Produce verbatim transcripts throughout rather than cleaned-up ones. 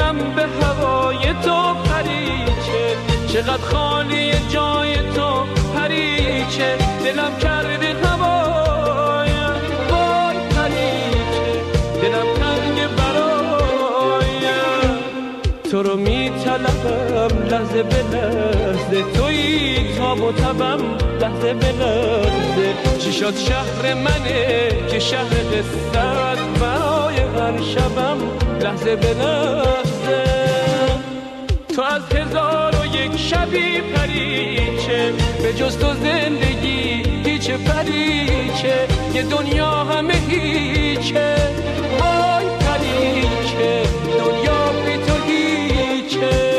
دلم به هوای تو پریچه، چقدر خالی جای تو پریچه، دلم کرده هوایم وای پریچه، دلم تنگ برایم. تو رو میطلبم لحظه به لحظه، تویی تاب و تبم لحظه به لحظه. چی شد شهر منه که شهر قصت، برای هر شبم لحظه به لحظه. تو از هزار و یک شبی پریچه، به جز تو زندگی هیچ پریچه، یه دنیا همه هیچه وای پریچه، دنیا بی تو هیچه.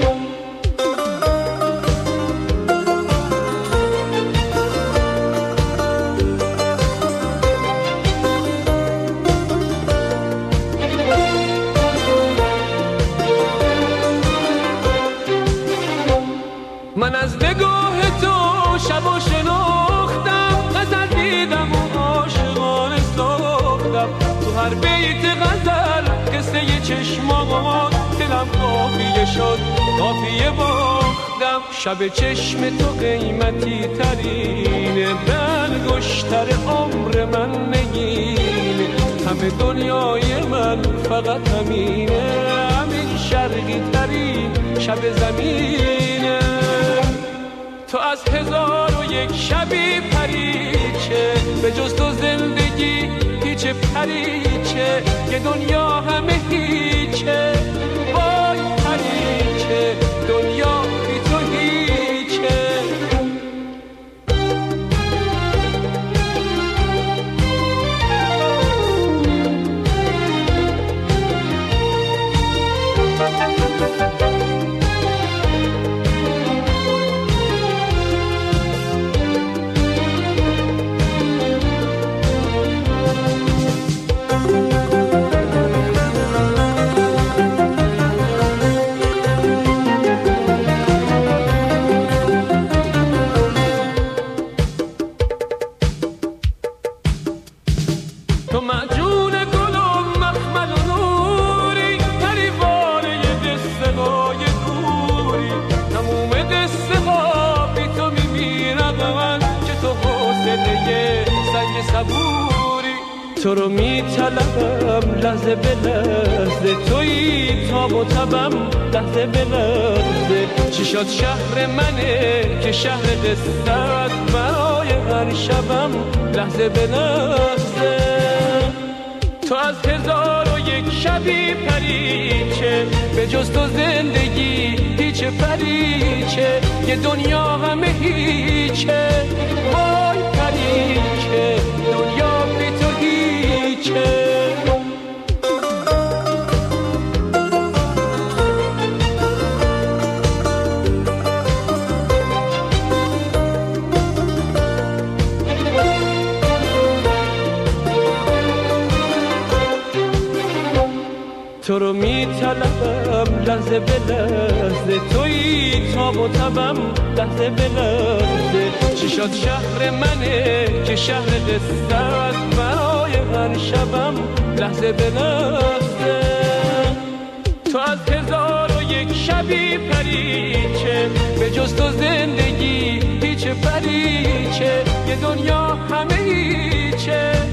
من از نگاه تو شب و شناختم، غزل دیدم و عاشقانه ساختم. تو هر بیت غزل قصه چشمات، دلم قافیه شد قافیه باختم. شب چشم تو قیمتی ترینه، به انگشتر عمر من نگینه. همه دنیای من فقط همینه، همین شرقی ترین شب زمینه. تو از هزار و یک شبی پریچه، به جز تو زندگی هیچ پریچه، یه دنیا همه هیچه وای پریچه، دنیا بی تو هیچه. تو معجون گل و مخمل و نوری، پریوانه دسته های دوری. تموم دسته ها بی تو میمیرم، که تو حوصله سنگ صبوری. تو رو میطلبم لحظه به لحظه، تویی تاب و تبم لحظه به لحظه. چی شد شهر منه که شهر قصت، برای هر شبم لحظه به لحظه. تو از هزار و یک شبی پریچه، به جز تو زندگی هیچ پریچه، یه دنیا همه هیچه وای پریچه، دنیا بی تو هیچه. تو رو میطلبم لحظه به لحظه، تویی تاب و تبم لحظه به لحظه. چی شد شهر منه که شهر قصت، برای هر شبم لحظه به لحظه. تو از هزار و یک شبی پریچه، به جز تو زندگی هیچ پریچه، یه دنیا همه هیچه